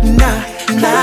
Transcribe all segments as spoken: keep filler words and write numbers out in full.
na, na.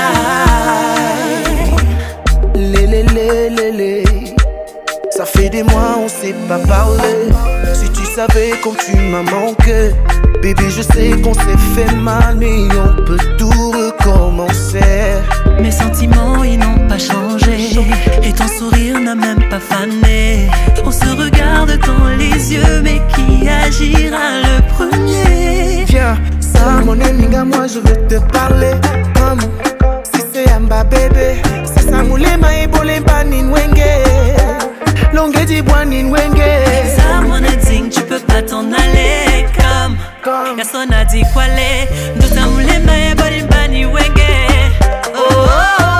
Lé, lé, lé, lé, lé. Ça fait des mois on s'est pas parlé. Si tu savais comme tu m'as manqué. Bébé je sais qu'on s'est fait mal, mais on peut tout recommencer. Mes sentiments ils n'ont pas changé, et ton sourire n'a même pas fané. On se regarde dans les yeux, mais qui agira le premier? Viens, ça mon amiga, moi je veux te parler. Comme si c'est Amba bébé. Si ça moulait ma ébole pas ninwenge. Longue di bois ninwenge. Ça mon ading, tu peux pas t'en aller. Comme, Comme personne a dit quoi les. D'autres moulé ma ébole pas ninwenge. Oh, oh, oh.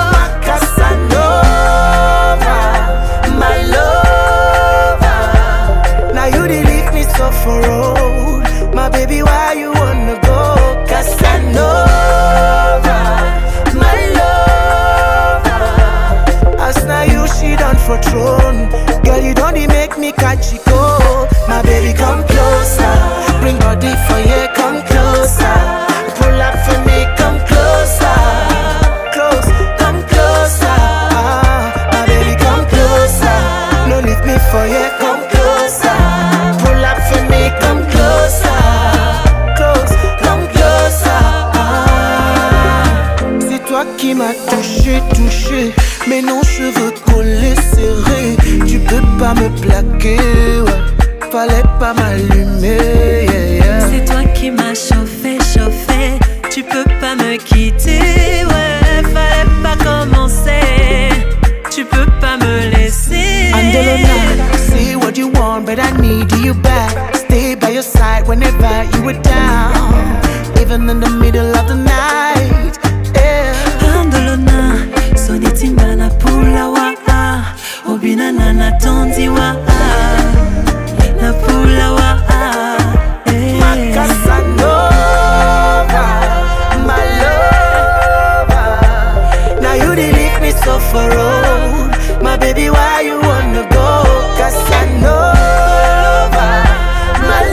Casanova, my lover. Now you dey leave me so for road. My baby, why you wanna go? Casanova, my lover. As now you she done for throne. Girl, you don't dey make me catch it go. My baby, come closer. Bring body for you, come closer. Pull up for me, come closer. Close, come closer. Ah, my baby, come closer. No leave me for you, come closer. Pull up for me, come closer. Close, come closer. Ah, c'est toi qui m'as touché, touché. Mais non, cheveux collés, serrés. Tu peux pas me plaquer, ouais. Fallait pas m'allumer, yeah, yeah. C'est toi qui m'as chauffé, chauffé. Tu peux pas me quitter, ouais. Fallait pas commencer. Tu peux pas me laisser. Andolona, say what you want, but I need you back. Stay by your side whenever you were down, even in the middle of the night, yeah. Andolona, soniti mbana pula wa ah. Obina na na tondi wa ah. Na pula wa ah. Eh. Casanova, my lover. Now you dey leave me so for road. My baby, why you wanna go? Casanova, my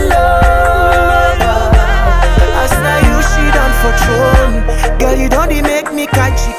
lover. As now you she done for throne. Girl, you don't dey make me catch it.